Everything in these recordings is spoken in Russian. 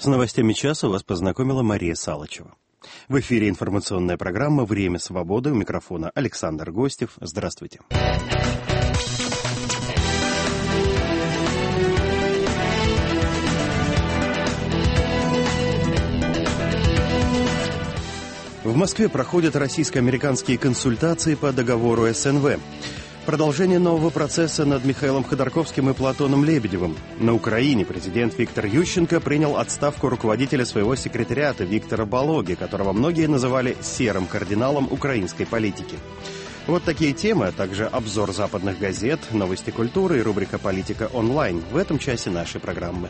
С новостями часа вас познакомила Мария Салычева. В эфире информационная программа «Время свободы». У микрофона Александр Гостев. Здравствуйте. В Москве проходят российско-американские консультации по договору СНВ. Продолжение нового процесса над Михаилом Ходорковским и Платоном Лебедевым. На Украине президент Виктор Ющенко принял отставку руководителя своего секретариата Виктора Балоги, которого многие называли серым кардиналом украинской политики. Вот такие темы, а также обзор западных газет, новости культуры и рубрика «Политика онлайн» в этом часе нашей программы.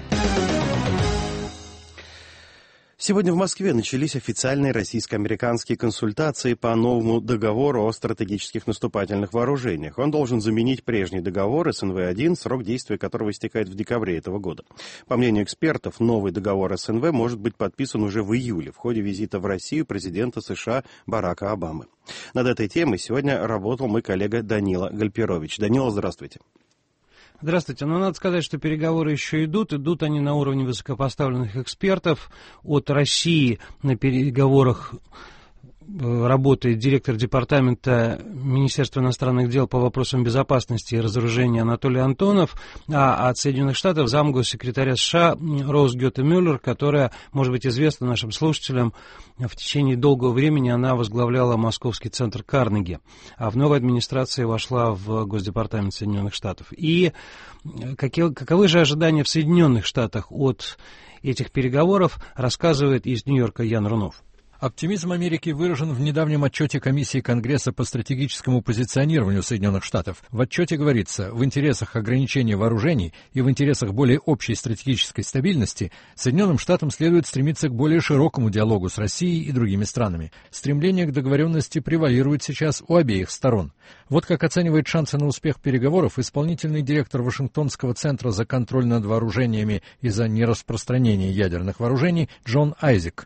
Сегодня в Москве начались официальные российско-американские консультации по новому договору о стратегических наступательных вооружениях. Он должен заменить прежний договор СНВ-1, срок действия которого истекает в декабре этого года. По мнению экспертов, новый договор СНВ может быть подписан уже в июле в ходе визита в Россию президента США Барака Обамы. Над этой темой сегодня работал мой коллега Данила Гальперович. Данила, здравствуйте. Здравствуйте. Но надо сказать, что переговоры еще идут. Идут они на уровне высокопоставленных экспертов. От России на переговорах работает директор департамента Министерства иностранных дел по вопросам безопасности и разоружения Анатолий Антонов, а от Соединенных Штатов замгоссекретаря США Роуз Гёте Мюллер, которая, может быть, известна нашим слушателям, в течение долгого времени она возглавляла Московский центр Карнеги, а в новой администрации вошла в Госдепартамент Соединенных Штатов. И каковы же ожидания в Соединенных Штатах от этих переговоров, рассказывает из Нью-Йорка Ян Рунов. Оптимизм Америки выражен в недавнем отчете Комиссии Конгресса по стратегическому позиционированию Соединенных Штатов. В отчете говорится, в интересах ограничения вооружений и в интересах более общей стратегической стабильности Соединенным Штатам следует стремиться к более широкому диалогу с Россией и другими странами. Стремление к договоренности превалирует сейчас у обеих сторон. Вот как оценивает шансы на успех переговоров исполнительный директор Вашингтонского центра за контроль над вооружениями и за нераспространение ядерных вооружений Джон Айзек.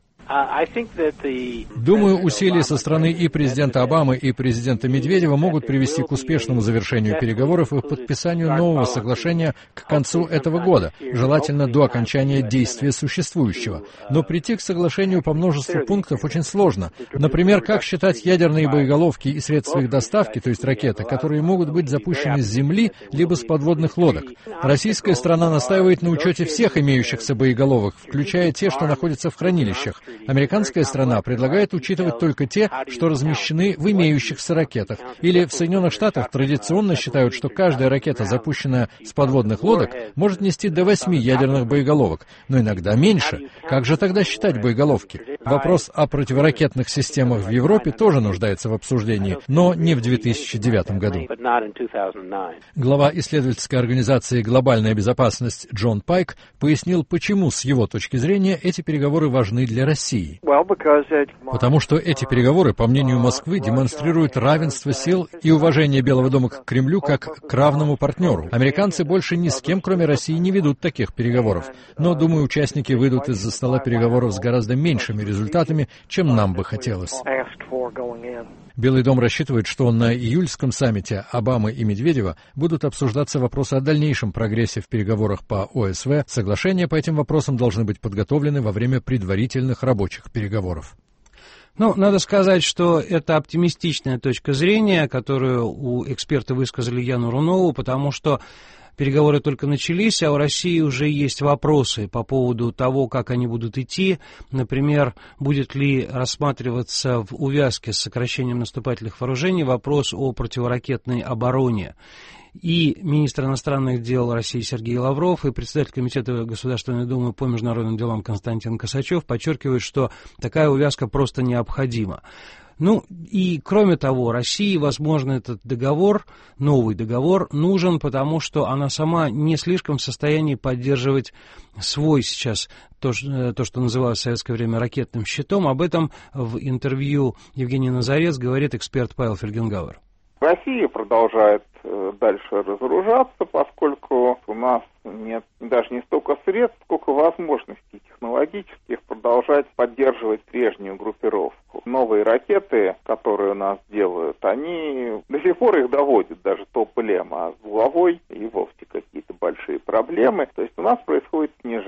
Думаю, усилия со стороны и президента Обамы, и президента Медведева могут привести к успешному завершению переговоров и подписанию нового соглашения к концу этого года, желательно до окончания действия существующего. Но прийти к соглашению по множеству пунктов очень сложно. Например, как считать ядерные боеголовки и средства их доставки, то есть ракеты, которые могут быть запущены с земли либо с подводных лодок. Российская сторона настаивает на учете всех имеющихся боеголовок, включая те, что находятся в хранилищах. Американская сторона предлагает учитывать только те, что размещены в имеющихся ракетах. Или в Соединенных Штатах традиционно считают, что каждая ракета, запущенная с подводных лодок, может нести до 8 ядерных боеголовок, но иногда меньше. Как же тогда считать боеголовки? Вопрос о противоракетных системах в Европе тоже нуждается в обсуждении, но не в 2009 году. Глава исследовательской организации «Глобальная безопасность» Джон Пайк пояснил, почему, с его точки зрения, эти переговоры важны для России. Потому что эти переговоры, по мнению Москвы, демонстрируют равенство сил и уважение Белого дома к Кремлю как к равному партнеру. Американцы больше ни с кем, кроме России, не ведут таких переговоров. Но, думаю, участники выйдут из-за стола переговоров с гораздо меньшими результатами, чем нам бы хотелось. Белый дом рассчитывает, что на июльском саммите Обамы и Медведева будут обсуждаться вопросы о дальнейшем прогрессе в переговорах по ОСВ. Соглашения по этим вопросам должны быть подготовлены во время предварительных рабочих переговоров. Ну, надо сказать, что это оптимистичная точка зрения, которую у эксперта высказали Яну Рунову, потому что переговоры только начались, а у России уже есть вопросы по поводу того, как они будут идти. Например, будет ли рассматриваться в увязке с сокращением наступательных вооружений вопрос о противоракетной обороне. И министр иностранных дел России Сергей Лавров и председатель Комитета Государственной Думы по международным делам Константин Косачев подчеркивают, что такая увязка просто необходима. Ну, и кроме того, России, возможно, этот договор, новый договор, нужен, потому что она сама не слишком в состоянии поддерживать свой сейчас, то, что называлось в советское время ракетным щитом. Об этом в интервью Евгений Назарец говорит эксперт Павел Фельгенгауэр. Россия продолжает дальше разоружаться, поскольку у нас нет даже не столько средств, сколько возможностей технологических продолжать поддерживать прежнюю группировку. Новые ракеты, которые у нас делают, они до сих пор их доводят, даже топ-лем, а с булавой и вовсе какие-то большие проблемы. То есть у нас происходит снижение.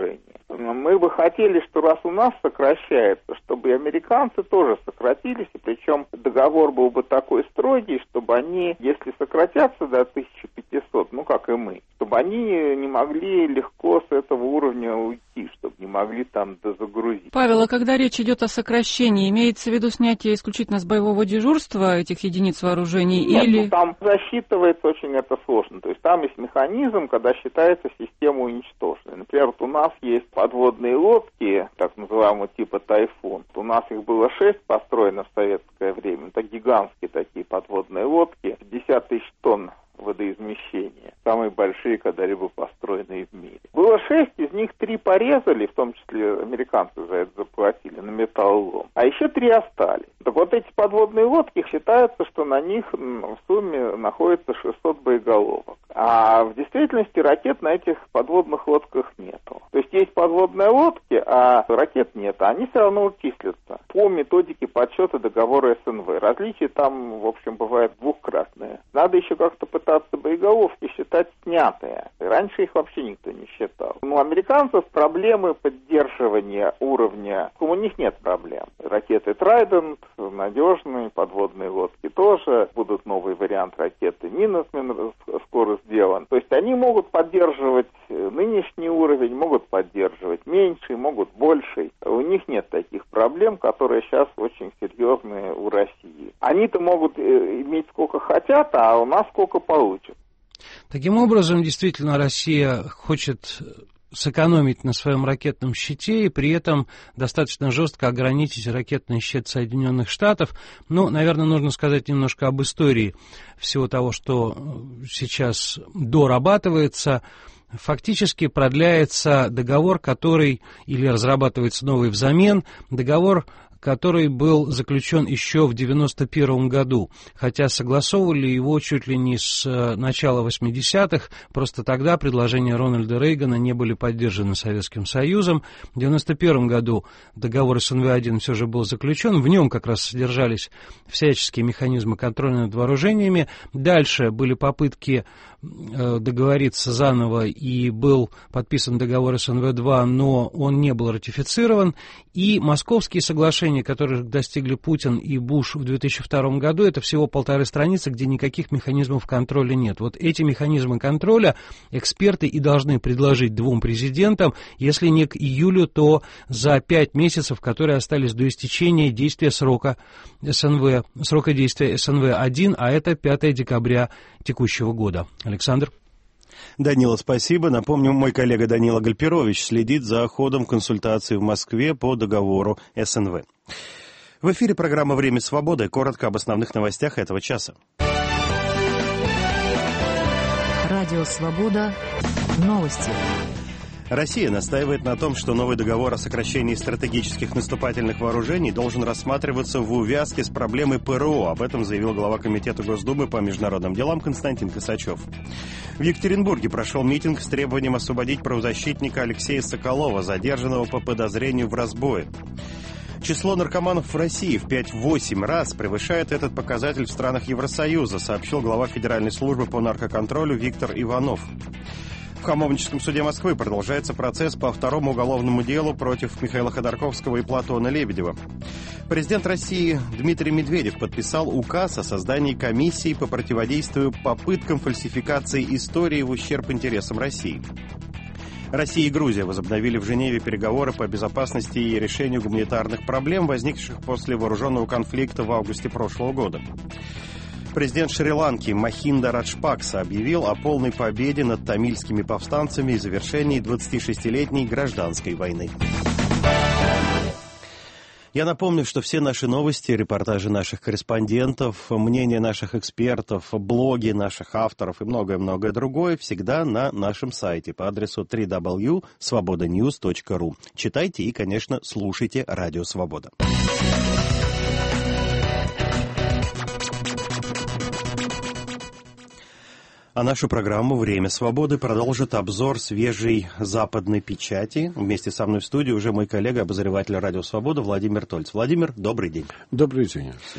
мы бы хотели, что раз у нас сокращается, чтобы и американцы тоже сократились, и причем договор был бы такой строгий, чтобы они, если сократятся до 1500, ну как и мы, чтобы они не могли легко с этого уровня уйти, чтобы не могли там дозагрузить. Павел, а когда речь идет о сокращении, имеется в виду снятие исключительно с боевого дежурства этих единиц вооружений? Нет, или... ну, там засчитывается очень это сложно. То есть там есть механизм, когда считается система уничтоженной. Например, вот у нас есть подводные лодки, так называемого типа «Тайфун». У нас их было 6 построено в советское время. Это гигантские такие подводные лодки, 50 тысяч тонн водоизмещения. Самые большие когда-либо построенные в мире. Было 6, из них 3 порезали, в том числе американцы за это заплатили, на металлолом. А еще 3 остались. Так вот эти подводные лодки, считается, что на них в сумме находится 600 боеголовок. А в действительности ракет на этих подводных лодках нету. То есть есть подводные лодки, а ракет нет. А они все равно числятся по методике подсчета договора СНВ. Различия там, в общем, бывают двухкратные. Надо еще как-то пытаться боеголовки считать снятые. Раньше их вообще никто не считал. Но у американцев проблемы поддерживания уровня, у них нет проблем. Ракеты Трайдент надежные, подводные лодки тоже. Будут новый вариант ракеты Минусмен скоро сделан. То есть они могут поддерживать нынешний уровень, могут поддерживать меньший, могут больший. У них нет таких проблем, которые сейчас очень серьезные у России. Они-то могут иметь сколько хотят, а у нас сколько получат. Таким образом, действительно, Россия хочет сэкономить на своем ракетном щите и при этом достаточно жестко ограничить ракетный щит Соединенных Штатов. Ну, наверное, нужно сказать немножко об истории всего того, что сейчас дорабатывается. Фактически продляется договор, который, или разрабатывается новый взамен, договор, который был заключен еще в 1991 году, хотя согласовывали его чуть ли не с начала 80-х, просто тогда предложения Рональда Рейгана не были поддержаны Советским Союзом. В 1991 году договор СНВ-1 все же был заключен, в нем как раз содержались всяческие механизмы контроля над вооружениями. Дальше были попытки договориться заново, и был подписан договор СНВ-2, но он не был ратифицирован. И московские соглашения, которых достигли Путин и Буш в 2002 году, это всего 1,5 страницы, где никаких механизмов контроля нет. Вот эти механизмы контроля эксперты и должны предложить двум президентам, если не к июлю, то за 5 месяцев, которые остались до истечения действия срока действия СНВ-1, а это 5 декабря текущего года. Александр. Данила, спасибо. Напомню, мой коллега Данила Гальперович следит за ходом консультаций в Москве по договору СНВ. В эфире программа «Время свободы». Коротко об основных новостях этого часа. Радио «Свобода». Новости. Россия настаивает на том, что новый договор о сокращении стратегических наступательных вооружений должен рассматриваться в увязке с проблемой ПРО. Об этом заявил глава Комитета Госдумы по международным делам Константин Косачев. В Екатеринбурге прошел митинг с требованием освободить правозащитника Алексея Соколова, задержанного по подозрению в разбое. Число наркоманов в России в 5-8 раз превышает этот показатель в странах Евросоюза, сообщил глава Федеральной службы по наркоконтролю Виктор Иванов. В Хамовническом суде Москвы продолжается процесс по второму уголовному делу против Михаила Ходорковского и Платона Лебедева. Президент России Дмитрий Медведев подписал указ о создании комиссии по противодействию попыткам фальсификации истории в ущерб интересам России. Россия и Грузия возобновили в Женеве переговоры по безопасности и решению гуманитарных проблем, возникших после вооруженного конфликта в августе прошлого года. Президент Шри-Ланки Махинда Раджпакса объявил о полной победе над тамильскими повстанцами и завершении 26-летней гражданской войны. Я напомню, что все наши новости, репортажи наших корреспондентов, мнения наших экспертов, блоги наших авторов и многое-многое другое всегда на нашем сайте по адресу www.svobodanews.ru. Читайте и, конечно, слушайте Радио Свобода. А нашу программу «Время свободы» продолжит обзор свежей западной печати. Вместе со мной в студии уже мой коллега, обозреватель «Радио Свобода» Владимир Тольц. Владимир, добрый день. Добрый день, Александр.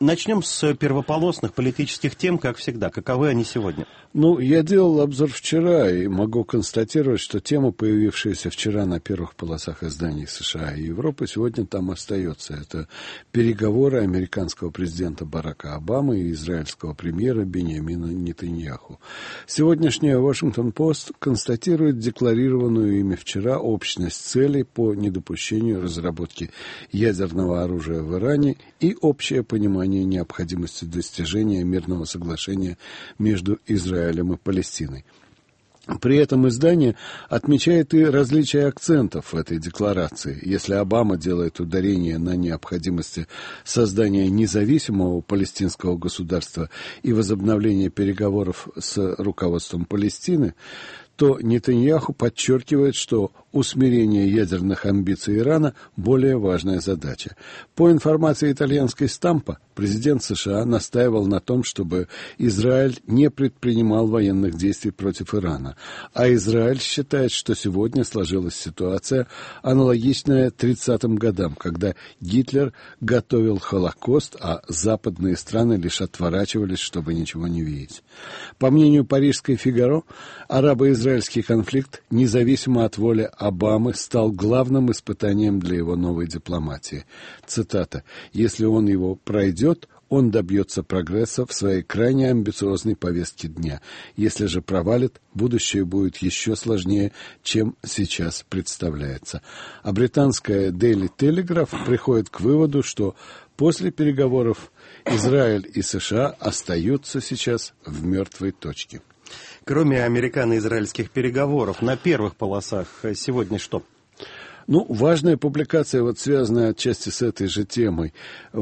Начнем с первополосных политических тем, как всегда. Каковы они сегодня? Я делал обзор вчера и могу констатировать, что тема, появившаяся вчера на первых полосах изданий США и Европы, сегодня там остается. Это переговоры американского президента Барака Обамы и израильского премьера Биньямина Нетаньяху. Сегодняшняя «Вашингтон-Пост» констатирует декларированную ими вчера общность целей по недопущению разработки ядерного оружия в Иране и общее понимание необходимости достижения мирного соглашения между Израилем и Палестиной. При этом издание отмечает и различия акцентов в этой декларации. Если Обама делает ударение на необходимости создания независимого палестинского государства и возобновления переговоров с руководством Палестины, то Нетаньяху подчеркивает, что усмирение ядерных амбиций Ирана – более важная задача. По информации итальянской «Стампа», президент США настаивал на том, чтобы Израиль не предпринимал военных действий против Ирана. А Израиль считает, что сегодня сложилась ситуация, аналогичная 30-м годам, когда Гитлер готовил Холокост, а западные страны лишь отворачивались, чтобы ничего не видеть. По мнению парижской «Фигаро», арабо-израильский конфликт, независимо от воли Обамы, стал главным испытанием для его новой дипломатии. Цитата: «Если он его пройдет, он добьется прогресса в своей крайне амбициозной повестке дня. Если же провалит, будущее будет еще сложнее, чем сейчас представляется». А британская Daily Telegraph приходит к выводу, что после переговоров Израиль и США остаются сейчас в мертвой точке. Кроме американо-израильских переговоров, на первых полосах сегодня что? Важная публикация, связанная отчасти с этой же темой,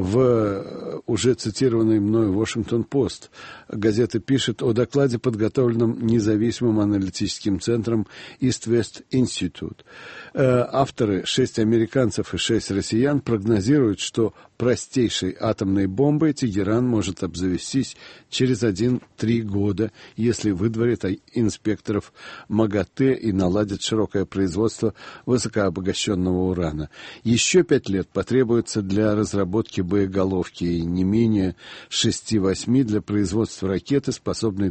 в уже цитированной мной «Вашингтон-Пост». Газета пишет о докладе, подготовленном независимым аналитическим центром East West Institute. Авторы, 6 американцев и 6 россиян, прогнозируют, что простейшей атомной бомбой Тегеран может обзавестись через 1-3 года, если выдворит инспекторов МАГАТЭ и наладит широкое производство высокообогащенного урана. Еще 5 лет потребуется для разработки боеголовки и не менее 6-8 для производства ракеты, способной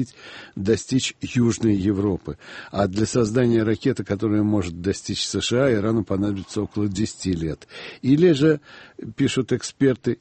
достичь Южной Европы. А для создания ракеты, которая может достичь США, Ирану понадобится около 10 лет. Или же, пишут эксперты,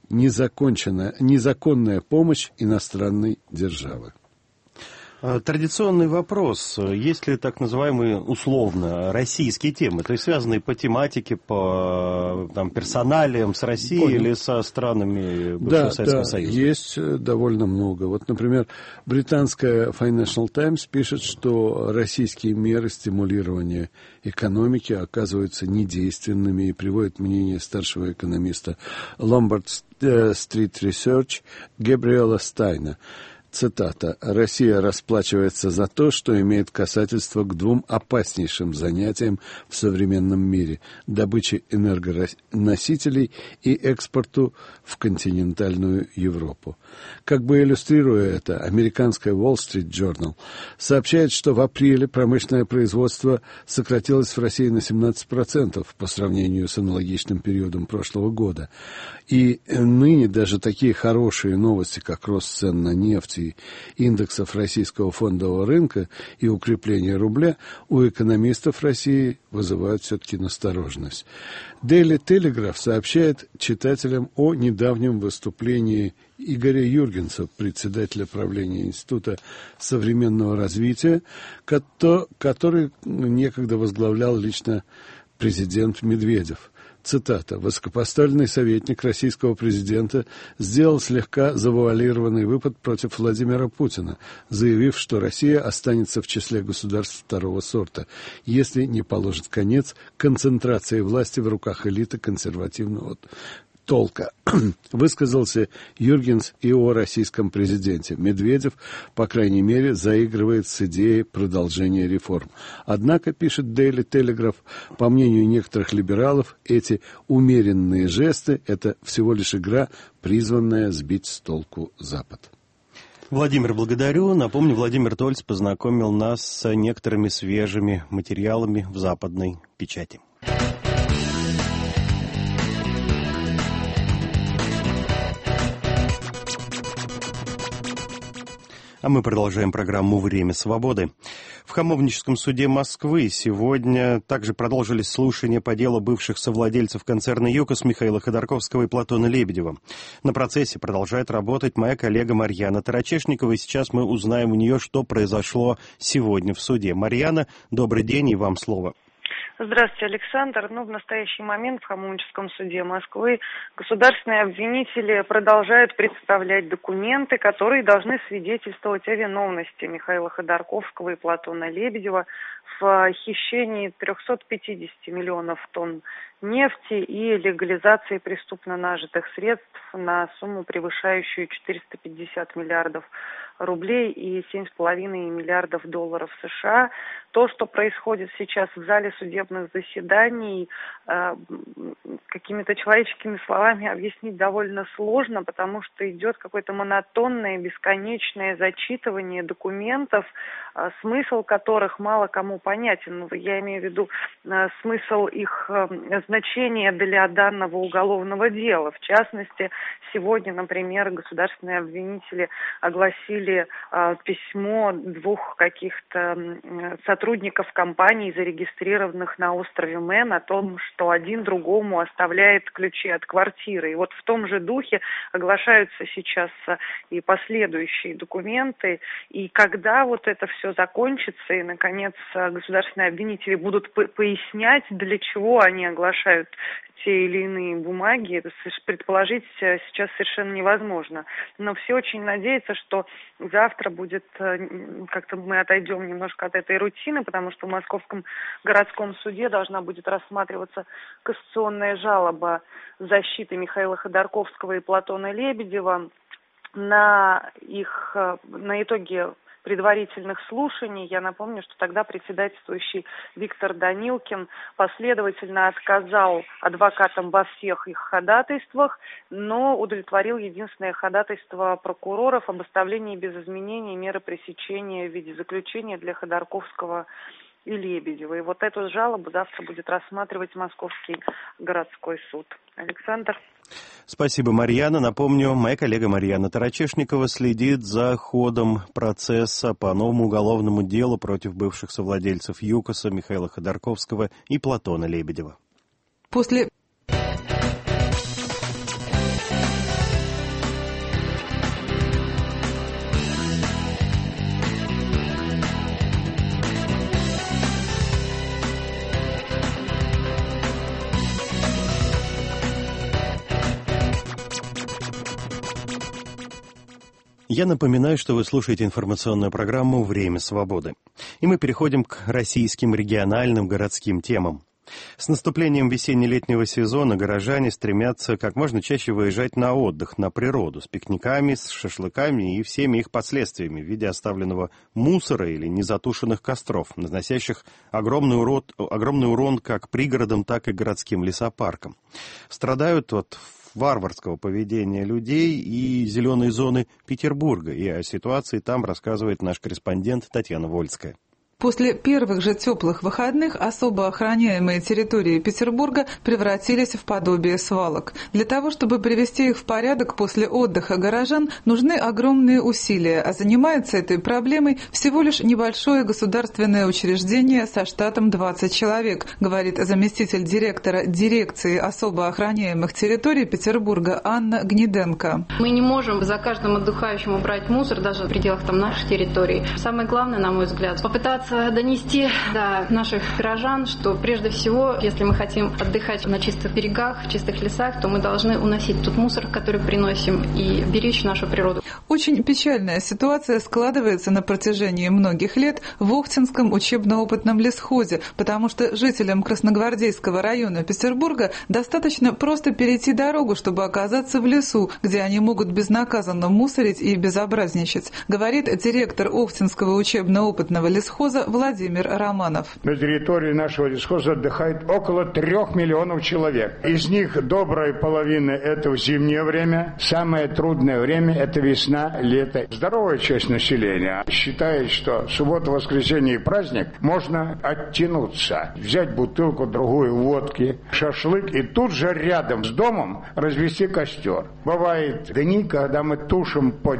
незаконная помощь иностранной державы. Традиционный вопрос. Есть ли так называемые условно российские темы, то есть связанные по тематике, по персоналиям с Россией или со странами бывшего Советского Союза? Да, есть довольно много. Например, британская Financial Times пишет, что российские меры стимулирования экономики оказываются недейственными и приводит мнение старшего экономиста Lombard Street Research Габриэла Стайна. Цитата: «Россия расплачивается за то, что имеет касательство к 2 опаснейшим занятиям в современном мире – добыче энергоносителей и экспорту в континентальную Европу». Как бы иллюстрируя это, американская Wall Street Journal сообщает, что в апреле промышленное производство сократилось в России на 17% по сравнению с аналогичным периодом прошлого года. И ныне даже такие хорошие новости, как рост цен на нефть и индексов российского фондового рынка и укрепление рубля, у экономистов России вызывают все-таки настороженность. Daily Telegraph сообщает читателям о недавнем выступлении Игоря Юргенса, председателя правления Института современного развития, который некогда возглавлял лично президент Медведев. Цитата: «Высокопоставленный советник российского президента сделал слегка завуалированный выпад против Владимира Путина, заявив, что Россия останется в числе государств второго сорта, если не положит конец концентрации власти в руках элиты консервативного толка». Высказался Юргенс и о российском президенте. Медведев, по крайней мере, заигрывает с идеей продолжения реформ. Однако, пишет Daily Telegraph, по мнению некоторых либералов, эти умеренные жесты – это всего лишь игра, призванная сбить с толку Запад. Владимир, благодарю. Напомню, Владимир Тольц познакомил нас с некоторыми свежими материалами в западной печати. А мы продолжаем программу «Время свободы». В Хамовническом суде Москвы сегодня также продолжились слушания по делу бывших совладельцев концерна «ЮКОС» Михаила Ходорковского и Платона Лебедева. На процессе продолжает работать моя коллега Марьяна Тарачешникова, и сейчас мы узнаем у нее, что произошло сегодня в суде. Марьяна, добрый день, и вам слово. Здравствуйте, Александр. В настоящий момент в Хамовническом суде Москвы государственные обвинители продолжают представлять документы, которые должны свидетельствовать о виновности Михаила Ходорковского и Платона Лебедева в хищении 350 миллионов тонн нефти и легализации преступно нажитых средств на сумму, превышающую 450 миллиардов рублей и 7,5 миллиардов долларов США. То, что происходит сейчас в зале судебных заседаний, какими-то человеческими словами объяснить довольно сложно, потому что идет какое-то монотонное, бесконечное зачитывание документов, смысл которых мало кому понятен. Я имею в виду смысл их значения для данного уголовного дела. В частности, сегодня, например, государственные обвинители огласили письмо двух каких-то сотрудников компаний, зарегистрированных на острове Мэн, о том, что один другому оставляет ключи от квартиры. И вот в том же духе оглашаются сейчас и последующие документы. И когда вот это все закончится, и, наконец, государственные обвинители будут пояснять, для чего они оглашают те или иные бумаги, это предположить сейчас совершенно невозможно. Но все очень надеются, что завтра будет, как-то мы отойдем немножко от этой рутины, потому что в Московском городском суде должна будет рассматриваться кассационная жалоба защиты Михаила Ходорковского и Платона Лебедева на итоге предварительных слушаний. Я напомню, что тогда председательствующий Виктор Данилкин последовательно отказал адвокатам во всех их ходатайствах, но удовлетворил единственное ходатайство прокуроров об оставлении без изменений меры пресечения в виде заключения для Ходорковского и Лебедева. И вот эту жалобу завтра будет рассматривать Московский городской суд. Александр. Спасибо, Марьяна. Напомню, моя коллега Марьяна Тарачешникова следит за ходом процесса по новому уголовному делу против бывших совладельцев ЮКОСа Михаила Ходорковского и Платона Лебедева. Я напоминаю, что вы слушаете информационную программу «Время свободы». И мы переходим к российским региональным городским темам. С наступлением весенне-летнего сезона горожане стремятся как можно чаще выезжать на отдых, на природу, с пикниками, с шашлыками и всеми их последствиями в виде оставленного мусора или незатушенных костров, наносящих огромный урон как пригородам, так и городским лесопаркам. Страдают от варварского поведения людей и зеленой зоны Петербурга. И о ситуации там рассказывает наш корреспондент Татьяна Вольская. После первых же теплых выходных особо охраняемые территории Петербурга превратились в подобие свалок. Для того, чтобы привести их в порядок после отдыха горожан, нужны огромные усилия, а занимается этой проблемой всего лишь небольшое государственное учреждение со штатом 20 человек, говорит заместитель директора дирекции особо охраняемых территорий Петербурга Анна Гнеденко. Мы не можем за каждым отдыхающим убрать мусор, даже в пределах нашей территории. Самое главное, на мой взгляд, попытаться донести до наших горожан, что прежде всего, если мы хотим отдыхать на чистых берегах, в чистых лесах, то мы должны уносить тот мусор, который приносим, и беречь нашу природу. Очень печальная ситуация складывается на протяжении многих лет в Охтинском учебно-опытном лесхозе, потому что жителям Красногвардейского района Петербурга достаточно просто перейти дорогу, чтобы оказаться в лесу, где они могут безнаказанно мусорить и безобразничать, говорит директор Охтинского учебно-опытного лесхоза сельхоза Владимир Романов. На территории нашего лесхоза отдыхает около 3 миллионов человек. Из них добрая половина – это в зимнее время. Самое трудное время – это весна, лето. Здоровая часть населения считает, что суббота, воскресенье и праздник можно оттянуться. Взять бутылку, другую водки, шашлык и тут же рядом с домом развести костер. Бывает дни, когда мы тушим по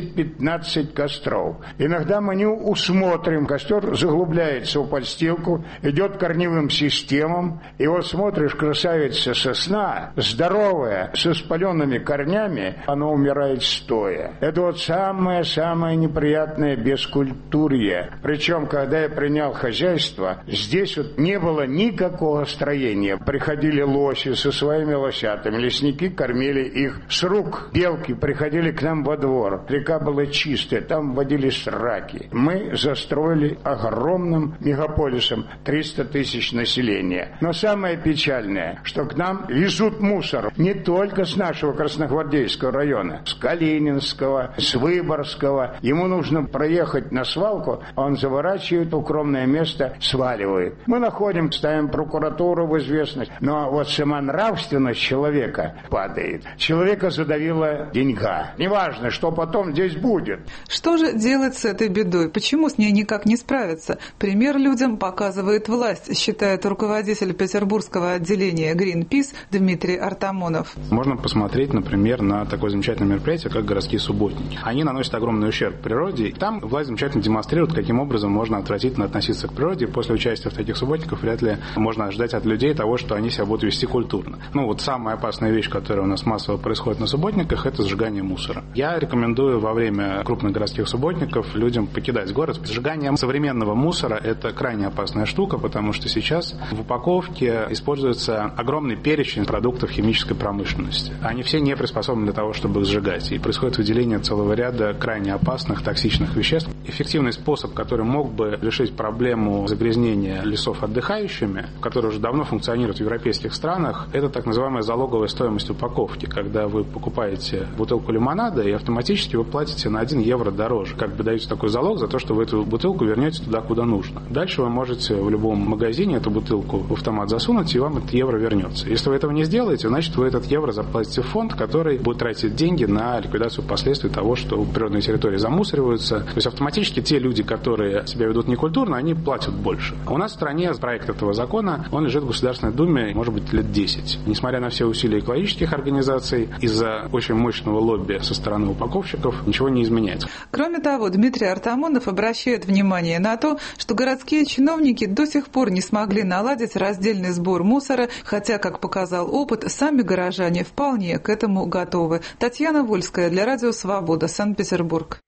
10-15 костров. Иногда мы не усмотрим. Костер заглубляется в подстилку, идет корневым системам. И вот смотришь, красавица сосна, здоровая, со спаленными корнями, она умирает стоя. Это вот самое неприятное бескультурье. Причем, когда я принял хозяйство, здесь вот не было никакого строения. Приходили лоси со своими лосятами, лесники кормили их с рук. Белки приходили к нам во двор. Река была чистая, там водились раки. Мы застроили огромным мегаполисом 300 тысяч населения. Но самое печальное, что к нам везут мусор не только с нашего Красногвардейского района, с Калининского, с Выборгского. Ему нужно проехать на свалку, а он заворачивает в укромное место, сваливает. Мы находим, ставим прокуратуру в известность. Но вот сама нравственность человека падает. Человека задавила деньга. Неважно, что потом здесь будет. Что же делать с этой бедой? Почему с ней никак не справиться? Пример людям показывает власть, считает руководитель петербургского отделения Greenpeace Дмитрий Артамонов. Можно посмотреть, например, на такое замечательное мероприятие, как городские субботники. Они наносят огромный ущерб природе. Там власть замечательно демонстрирует, каким образом можно отвратительно относиться к природе. После участия в таких субботниках вряд ли можно ожидать от людей того, что они себя будут вести культурно. Вот самая опасная вещь, которая у нас массово происходит на субботниках, это сжигание мусора. Я рекомендую во время крупных городских субботников людям покидать город. Сжигание современного мусора – это крайне опасная штука, потому что сейчас в упаковке используется огромный перечень продуктов химической промышленности. Они все не приспособлены для того, чтобы их сжигать. И происходит выделение целого ряда крайне опасных токсичных веществ. Эффективный способ, который мог бы решить проблему загрязнения лесов отдыхающими, который уже давно функционирует в европейских странах, это так называемая залоговая стоимость упаковки, когда вы покупаете бутылку лимонада и автоматически вы платите на 1 евро дороже. Как бы даете такой залог за то, что вы эту бутылку вернете туда, куда нужно. Дальше вы можете в любом магазине эту бутылку в автомат засунуть, и вам этот евро вернется. Если вы этого не сделаете, значит вы этот евро заплатите в фонд, который будет тратить деньги на ликвидацию последствий того, что природные территории замусориваются. То есть автоматически те люди, которые себя ведут некультурно, они платят больше. У нас в стране проект этого закона, он лежит в Государственной Думе, может быть, лет 10. Несмотря на все усилия экологических организаций, из-за очень мощного лобби со стороны упаковщиков ничего не изменяется. Кроме того, Дмитрий Артамонов обращает внимание на то, что городские чиновники до сих пор не смогли наладить раздельный сбор мусора, хотя, как показал опыт, сами горожане вполне к этому готовы. Татьяна Вольская для Радио Свобода, Санкт-Петербург.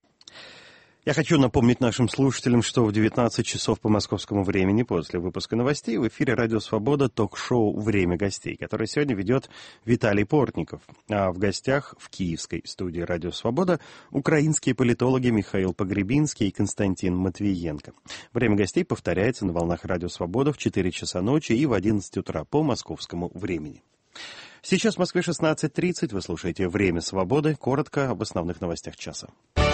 Я хочу напомнить нашим слушателям, что в 19 часов по московскому времени после выпуска новостей в эфире «Радио Свобода» ток-шоу «Время гостей», которое сегодня ведет Виталий Портников. А в гостях в киевской студии «Радио Свобода» украинские политологи Михаил Погребинский и Константин Матвиенко. «Время гостей» повторяется на волнах «Радио Свобода» в 4 часа ночи и в 11 утра по московскому времени. Сейчас в Москве 16:30. Вы слушаете «Время свободы». Коротко об основных новостях часа.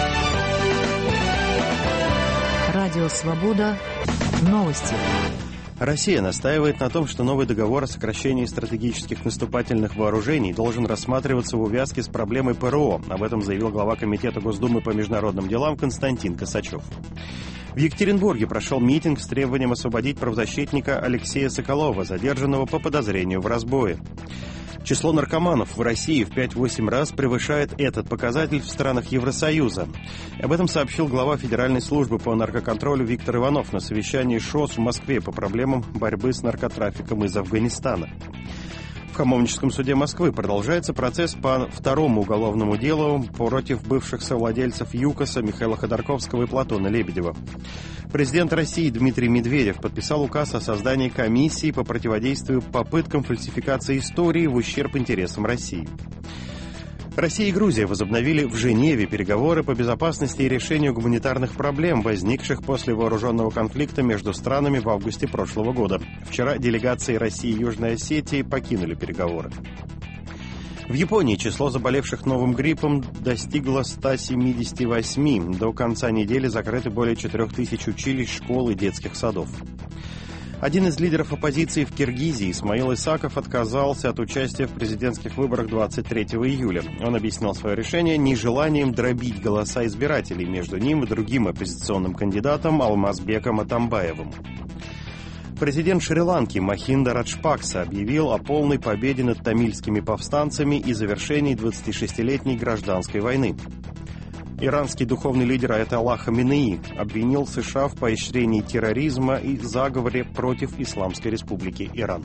Радио «Свобода». Новости. Россия настаивает на том, что новый договор о сокращении стратегических наступательных вооружений должен рассматриваться в увязке с проблемой ПРО. Об этом заявил глава Комитета Госдумы по международным делам Константин Косачев. В Екатеринбурге прошел митинг с требованием освободить правозащитника Алексея Соколова, задержанного по подозрению в разбое. Число наркоманов в России в 5-8 раз превышает этот показатель в странах Евросоюза. Об этом сообщил глава Федеральной службы по наркоконтролю Виктор Иванов на совещании ШОС в Москве по проблемам борьбы с наркотрафиком из Афганистана. В Хамовническом суде Москвы продолжается процесс по второму уголовному делу против бывших совладельцев ЮКОСа Михаила Ходорковского и Платона Лебедева. Президент России Дмитрий Медведев подписал указ о создании комиссии по противодействию попыткам фальсификации истории в ущерб интересам России. Россия и Грузия возобновили в Женеве переговоры по безопасности и решению гуманитарных проблем, возникших после вооруженного конфликта между странами в августе прошлого года. Вчера делегации России и Южной Осетии покинули переговоры. В Японии число заболевших новым гриппом достигло 178. До конца недели закрыты более 4000 училищ, школ и детских садов. Один из лидеров оппозиции в Киргизии, Исмаил Исаков, отказался от участия в президентских выборах 23 июля. Он объяснил свое решение нежеланием дробить голоса избирателей между ним и другим оппозиционным кандидатом Алмазбеком Атамбаевым. Президент Шри-Ланки Махинда Раджпакса объявил о полной победе над тамильскими повстанцами и завершении 26-летней гражданской войны. Иранский духовный лидер Аятолла Хаминеи обвинил США в поощрении терроризма и заговоре против Исламской Республики Иран.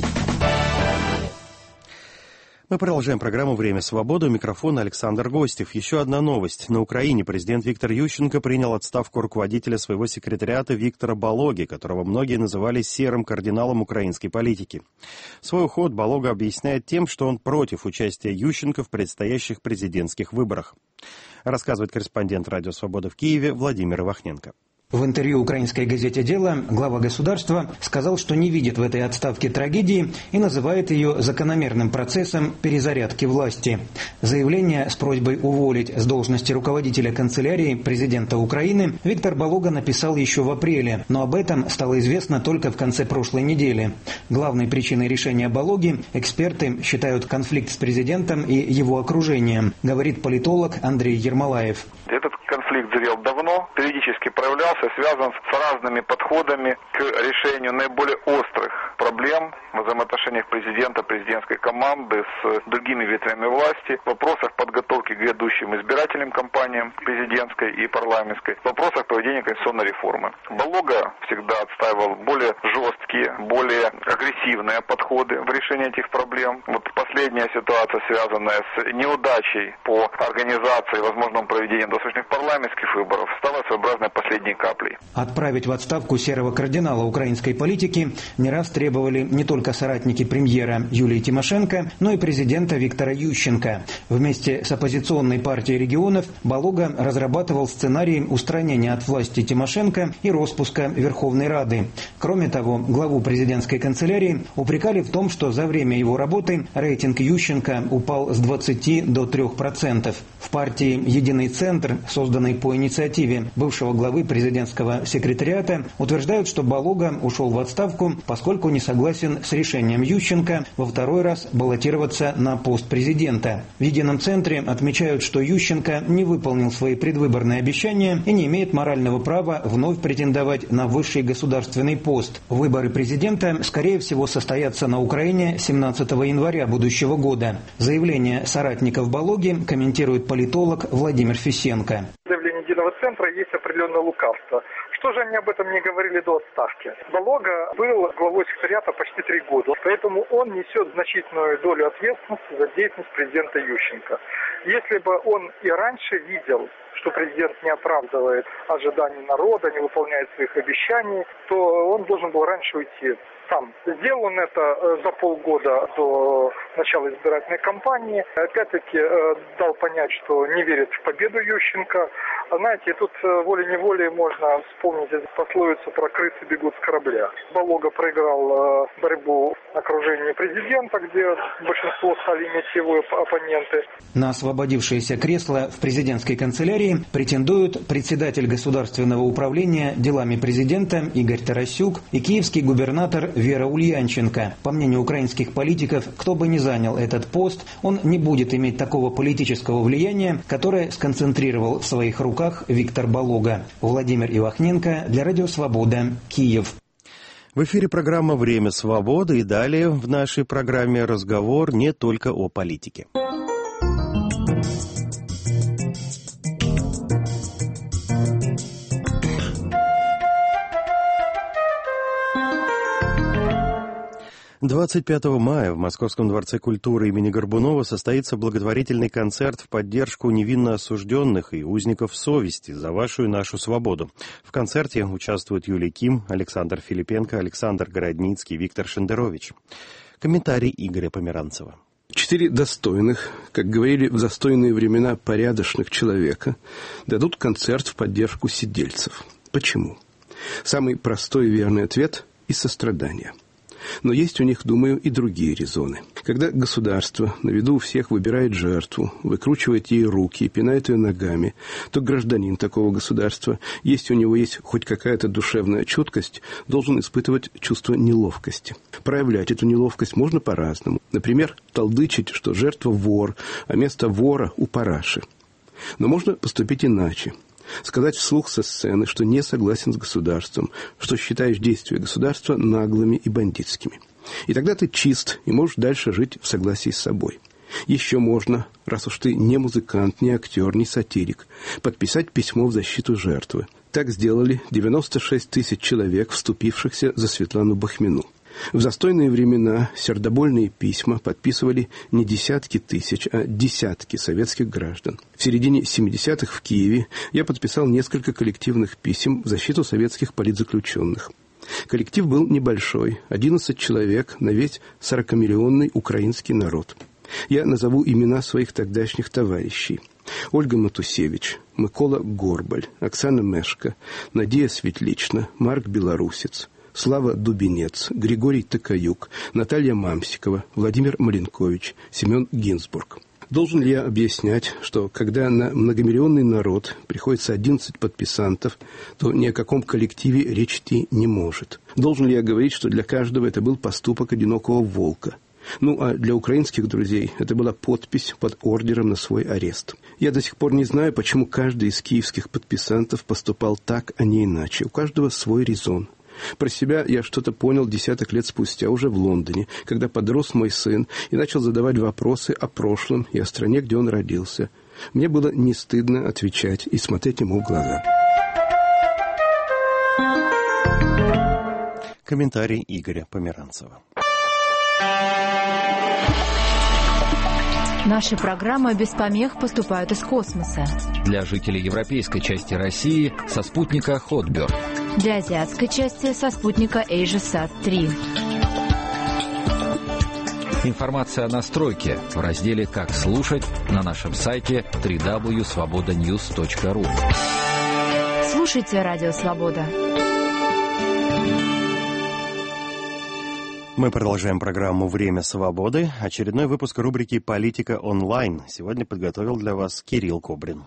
Мы продолжаем программу «Время свободы». У микрофона Александр Гостев. Еще одна новость. На Украине президент Виктор Ющенко принял отставку руководителя своего секретариата Виктора Балоги, которого многие называли серым кардиналом украинской политики. Свой уход Балога объясняет тем, что он против участия Ющенко в предстоящих президентских выборах. Рассказывает корреспондент «Радио Свобода» в Киеве Владимир Ивахненко. В интервью украинской газете «Дело» глава государства сказал, что не видит в этой отставке трагедии и называет ее закономерным процессом перезарядки власти. Заявление с просьбой уволить с должности руководителя канцелярии президента Украины Виктор Балога написал еще в апреле, но об этом стало известно только в конце прошлой недели. Главной причиной решения Балоги эксперты считают конфликт с президентом и его окружением, говорит политолог Андрей Ермолаев. Этот конфликт зрел давно, периодически проявлялся, связан с разными подходами к решению наиболее острых проблем в взаимоотношениях президента, президентской команды с другими ветвями власти, в вопросах подготовки к грядущим избирательным кампаниям президентской и парламентской, в вопросах проведения конституционной реформы. Балога всегда отстаивал более жесткие, более агрессивные подходы в решении этих проблем. Вот последняя ситуация, связанная с неудачей по организации и возможному проведению досрочных парламентских выборов, стала своеобразной последней каплей. Отправить в отставку серого кардинала украинской политики не раз требовали не только соратники премьера Юлии Тимошенко, но и президента Виктора Ющенко. Вместе с оппозиционной партией регионов Балога разрабатывал сценарий устранения от власти Тимошенко и распуска Верховной Рады. Кроме того, главу президентской канцелярии упрекали в том, что за время его работы рейтинг Ющенко упал с 20 до 3%. В партии «Единый центр», созданной по инициативе бывшего главы президентского секретариата, утверждают, что Балога ушел в отставку, поскольку не согласен с решением Ющенко во второй раз баллотироваться на пост президента. В «Едином центре» отмечают, что Ющенко не выполнил свои предвыборные обещания и не имеет морального права вновь претендовать на высший государственный пост. Выборы президента, скорее всего, состоятся на Украине 17 января будущего года. Заявление соратников Балоги комментирует политолог Владимир Фисенко. В заявлении «Единого центра» есть определенное лукавство. Что же они об этом не говорили до отставки? Балога был главой секретариата почти 3 года, поэтому он несет значительную долю ответственности за деятельность президента Ющенко. Если бы он и раньше видел, что президент не оправдывает ожиданий народа, не выполняет своих обещаний, то он должен был раньше уйти сам. Сделал он это за полгода до начала избирательной кампании. Опять-таки дал понять, что не верит в победу Ющенко. Знаете, тут волей-неволей можно вспомнить пословицу про крысы бегут с корабля. Балога проиграл борьбу в окружении президента, где большинство стали иметь его оппоненты. На освободившееся кресло в президентской канцелярии претендуют председатель Государственного управления делами президента Игорь Тарасюк и киевский губернатор Вера Ульянченко. По мнению украинских политиков, кто бы ни занял этот пост, он не будет иметь такого политического влияния, которое сконцентрировал в своих руках Виктор Балога. Владимир Ивахненко для Радио Свобода, Киев. В эфире программа «Время свободы», и далее в нашей программе разговор не только о политике. – 25 мая в Московском дворце культуры имени Горбунова состоится благотворительный концерт в поддержку невинно осужденных и узников совести за вашу и нашу свободу. В концерте участвуют Юлия Ким, Александр Филипенко, Александр Городницкий, Виктор Шендерович. Комментарий Игоря Померанцева. 4 достойных, как говорили в застойные времена, порядочных человека дадут концерт в поддержку сидельцев. Почему? Самый простой и верный ответ – из сострадания. Но есть у них, думаю, и другие резоны. Когда государство на виду у всех выбирает жертву, выкручивает ей руки и пинает ее ногами, то гражданин такого государства, если у него есть хоть какая-то душевная чуткость, должен испытывать чувство неловкости. Проявлять эту неловкость можно по-разному. Например, толдычить, что жертва вор, а место вора у параши. Но можно поступить иначе. Сказать вслух со сцены, что не согласен с государством, что считаешь действия государства наглыми и бандитскими. И тогда ты чист и можешь дальше жить в согласии с собой. Еще можно, раз уж ты не музыкант, не актер, не сатирик, подписать письмо в защиту жертвы. Так сделали 96 тысяч человек, вступившихся за Светлану Бахмину. В застойные времена сердобольные письма подписывали не десятки тысяч, а десятки советских граждан. В середине 70-х в Киеве я подписал несколько коллективных писем в защиту советских политзаключенных. Коллектив был небольшой, 11 человек на весь 40-миллионный украинский народ. Я назову имена своих тогдашних товарищей. Ольга Матусевич, Микола Горбаль, Оксана Мешко, Надія Светлична, Марк Белорусец, Слава Дубинец, Григорий Токаюк, Наталья Мамсикова, Владимир Маленкович, Семен Гинзбург. Должен ли я объяснять, что когда на многомиллионный народ приходится 11 подписантов, то ни о каком коллективе речь идти не может? Должен ли я говорить, что для каждого это был поступок одинокого волка? Ну, а для украинских друзей это была подпись под ордером на свой арест. Я до сих пор не знаю, почему каждый из киевских подписантов поступал так, а не иначе. У каждого свой резон. Про себя я что-то понял десяток лет спустя, уже в Лондоне, когда подрос мой сын и начал задавать вопросы о прошлом и о стране, где он родился. Мне было не стыдно отвечать и смотреть ему в глаза. Комментарий Игоря Померанцева. Наши программы без помех поступают из космоса. Для жителей европейской части России со спутника Hotbird. Для азиатской части со спутника AsiaSat-3. Информация о настройке в разделе «Как слушать» на нашем сайте www.svobodanews.ru. Слушайте Радио Свобода. Мы продолжаем программу «Время свободы». Очередной выпуск рубрики «Политика онлайн» сегодня подготовил для вас Кирилл Кобрин.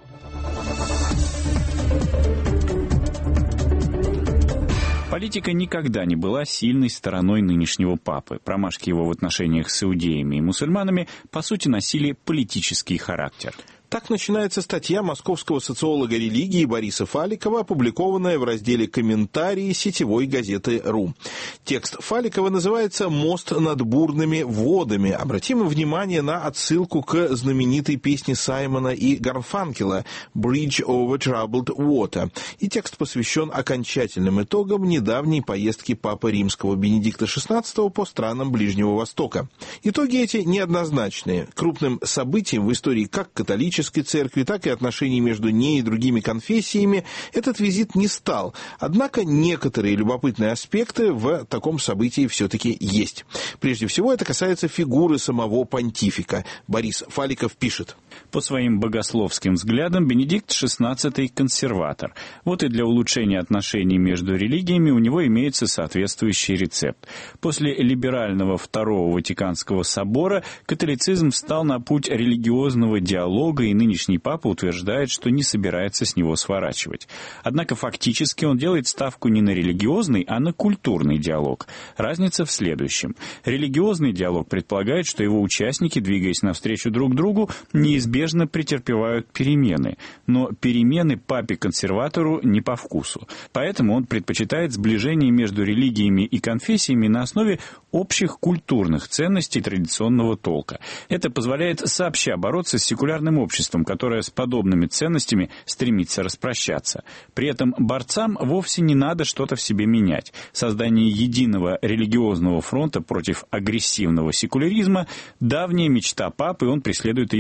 Политика никогда не была сильной стороной нынешнего папы. Промашки его в отношениях с иудеями и мусульманами, по сути, носили политический характер. Так начинается статья московского социолога религии Бориса Фаликова, опубликованная в разделе «Комментарии» сетевой газеты «РУ». Текст Фаликова называется «Мост над бурными водами». Обратим внимание на отсылку к знаменитой песне Саймона и Гарфанкела «Bridge over troubled water». И текст посвящен окончательным итогам недавней поездки Папы Римского Бенедикта XVI по странам Ближнего Востока. Итоги эти неоднозначные. Крупным событием в истории как католической церкви, так и отношений между ней и другими конфессиями этот визит не стал. Однако некоторые любопытные аспекты в таком событии все-таки есть. Прежде всего, это касается фигуры самого понтифика. Борис Фаликов пишет. По своим богословским взглядам Бенедикт XVI консерватор. Вот и для улучшения отношений между религиями у него имеется соответствующий рецепт. После либерального Второго Ватиканского собора католицизм встал на путь религиозного диалога, и нынешний папа утверждает, что не собирается с него сворачивать. Однако фактически он делает ставку не на религиозный, а на культурный диалог. Разница в следующем. Религиозный диалог предполагает, что его участники, двигаясь навстречу друг другу, неизбежно претерпевают перемены. Но перемены папе-консерватору не по вкусу. Поэтому он предпочитает сближение между религиями и конфессиями на основе общих культурных ценностей традиционного толка. Это позволяет сообща бороться с секулярным обществом, которое с подобными ценностями стремится распрощаться. При этом борцам вовсе не надо что-то в себе менять. Создание единого религиозного фронта против агрессивного секуляризма – давняя мечта папы, и он преследует ее с завидной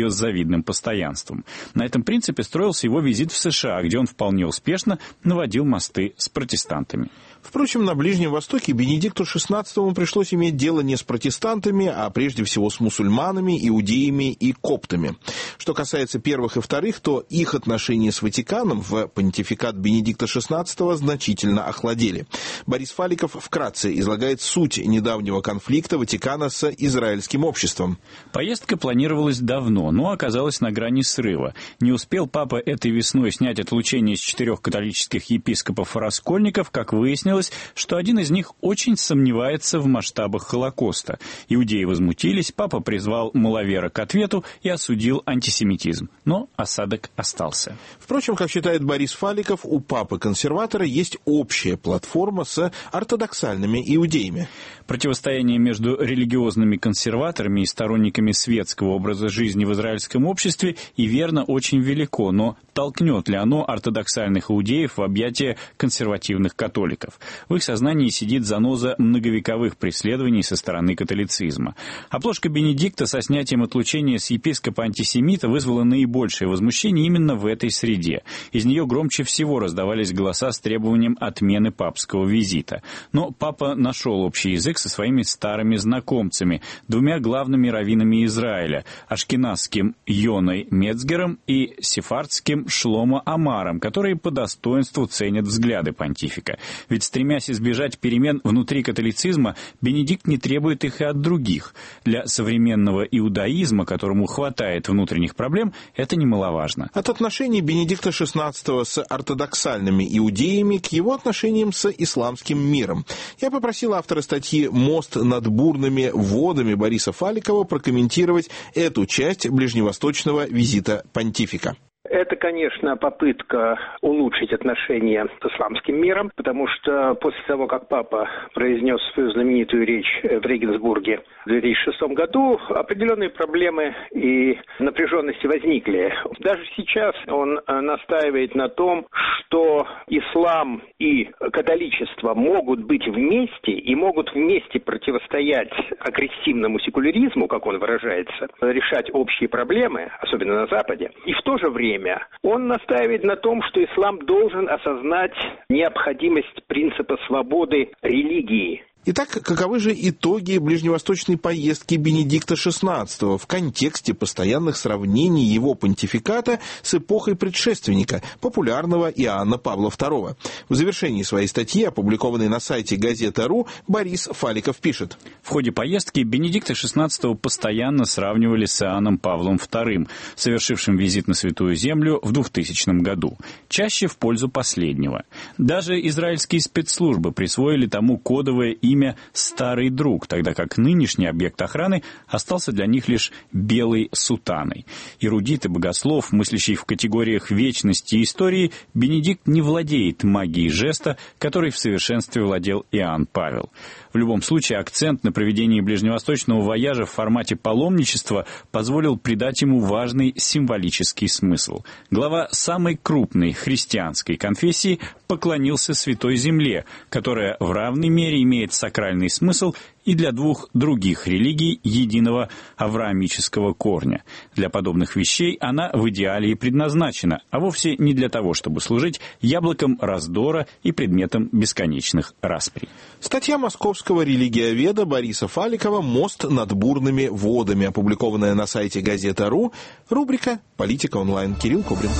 очевидным постоянством. На этом принципе строился его визит в США, где он вполне успешно наводил мосты с протестантами. Впрочем, на Ближнем Востоке Бенедикту XVI пришлось иметь дело не с протестантами, а прежде всего с мусульманами, иудеями и коптами. Что касается первых и вторых, то их отношения с Ватиканом в понтификат Бенедикта XVI значительно охладели. Борис Фаликов вкратце излагает суть недавнего конфликта Ватикана с израильским обществом. Поездка планировалась давно, но оказалась на грани срыва. Не успел папа этой весной снять отлучение с 4 католических епископов-раскольников, как выяснилось, что один из них очень сомневается в масштабах Холокоста. Иудеи возмутились, папа призвал маловера к ответу и осудил антисемитизм. Но осадок остался. Впрочем, как считает Борис Фаликов, у папы-консерватора есть общая платформа с ортодоксальными иудеями. Противостояние между религиозными консерваторами и сторонниками светского образа жизни в израильском обществе и верно очень велико, но толкнет ли оно ортодоксальных иудеев в объятия консервативных католиков? В их сознании сидит заноза многовековых преследований со стороны католицизма. Оплошка Бенедикта со снятием отлучения с епископа-антисемита вызвала наибольшее возмущение именно в этой среде. Из нее громче всего раздавались голоса с требованием отмены папского визита. Но папа нашел общий язык со своими старыми знакомцами, 2 главными раввинами Израиля, ашкеназским Йоной Мецгером и сефардским Шломо Амаром, которые по достоинству ценят взгляды понтифика. Ведь, стремясь избежать перемен внутри католицизма, Бенедикт не требует их и от других. Для современного иудаизма, которому хватает внутренних проблем, это немаловажно. От отношений Бенедикта XVI с ортодоксальными иудеями к его отношениям с исламским миром. Я попросил автора статьи «Мост над бурными водами» Бориса Фаликова прокомментировать эту часть ближневосточного визита понтифика. Это, конечно, попытка улучшить отношения с исламским миром, потому что после того, как папа произнес свою знаменитую речь в Регенсбурге в 2006 году, определенные проблемы и напряженности возникли. Даже сейчас он настаивает на том, что ислам и католичество могут быть вместе и могут вместе противостоять агрессивному секуляризму, как он выражается, решать общие проблемы, особенно на Западе, и в то же время он настаивает на том, что ислам должен осознать необходимость принципа свободы религии. Итак, каковы же итоги ближневосточной поездки Бенедикта XVI в контексте постоянных сравнений его понтификата с эпохой предшественника, популярного Иоанна Павла II? В завершении своей статьи, опубликованной на сайте Газета.ру, Борис Фаликов пишет. В ходе поездки Бенедикта XVI постоянно сравнивали с Иоанном Павлом II, совершившим визит на Святую Землю в 2000 году, чаще в пользу последнего. Даже израильские спецслужбы присвоили тому кодовое имя «Старый друг», тогда как нынешний объект охраны остался для них лишь белой сутаной. Эрудит и богослов, мыслящий в категориях вечности и истории, Бенедикт не владеет магией жеста, которой в совершенстве владел Иоанн Павел. В любом случае, акцент на проведении ближневосточного вояжа в формате паломничества позволил придать ему важный символический смысл. Глава самой крупной христианской конфессии поклонился Святой Земле, которая в равной мере имеет сакральный смысл и для 2 других религий единого авраамического корня. Для подобных вещей она в идеале и предназначена, а вовсе не для того, чтобы служить яблоком раздора и предметом бесконечных расприй. Статья московского религиоведа Бориса Фаликова «Мост над бурными водами», опубликованная на сайте Газета.ру, рубрика «Политика онлайн». Кирилл Кубрин.